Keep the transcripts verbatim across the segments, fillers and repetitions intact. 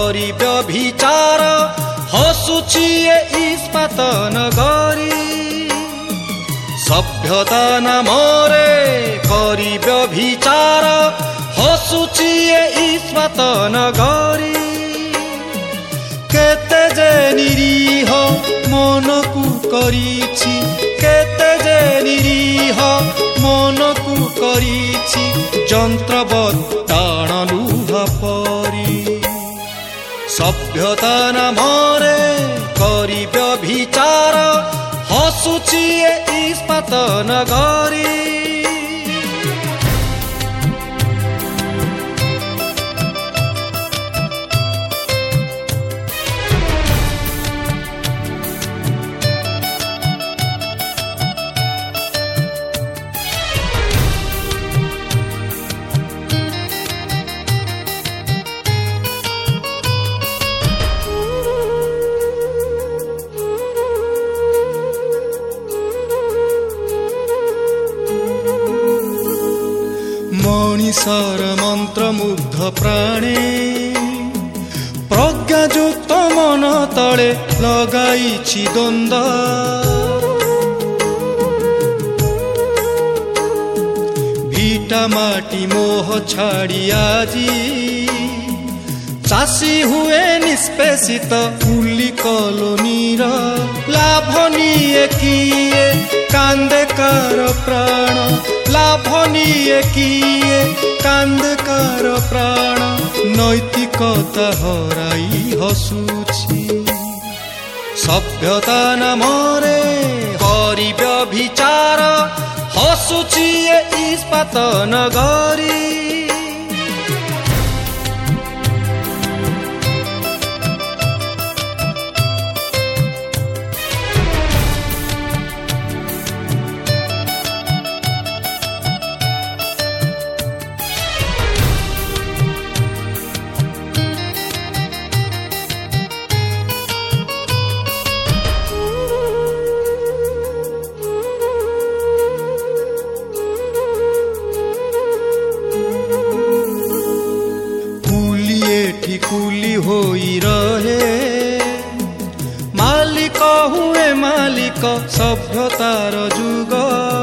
करी व्यभिचार हसुची इस्पात नगरी सभ्यता नामरे करी व्यभिचार हसुची इस्पात नगरी केते जे निरीह मनकु करिछि केते जे निरीह मनकु करिछि जंत्रवत टाण लुह परी सभ्यता नामरे करी व्यभिचार हसुची इस्पात नगरी मनीषर मंत्रमुग्ध प्राणे प्रज्ञायुक्त मन तले लगाइछि द्वंद्व भिटा माटी मोह छाड़ी आजी चाषी हुए निष्पेषित फुली कलोनीर लाभ निये किए कांदे कार प्राण लाभ निये किए कांदे कार प्राण नैतिकता हराई हसुछि सभ्यता नामरे करी व्यभिचार हसुछि इस्पात नगरी कुली होई रहे मालिक हुए मालिक सभ्यतार जुग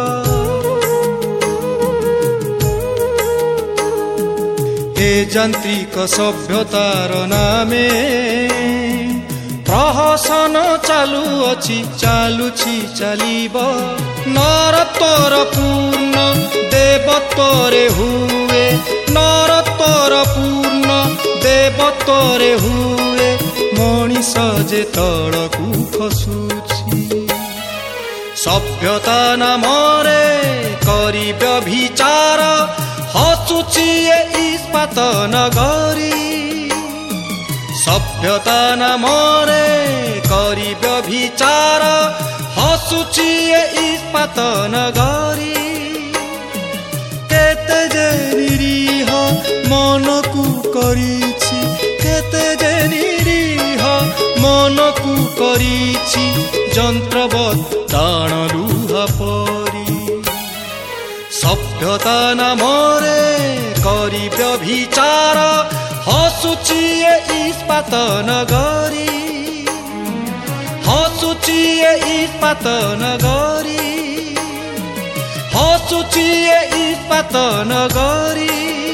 ए जांत्रिक सभ्यतार नामे प्रहसन चालू अछि चालुछि चालिब नरत्वर पूर्ण देवत्वरे हुए नरत्वर पूर्ण देवत्वरे हुए मनीष जे तळकु खसुछि सभ्यता नामरे करी व्यभिचार हसुछि इस्पात नगरी सभ्यता नामरे करी व्यभिचार हसुछि इस्पात नगरी केते जे निरीह मनकु करिछि केते जे निरीह मनकु करिछि जंत्रवत टाण लुह परी सभ्यता नामरे करी व्यभिचार हसुछि इस्पात नगरी हसुछि इस्पात नगरी हसुछि इस्पात नगरी।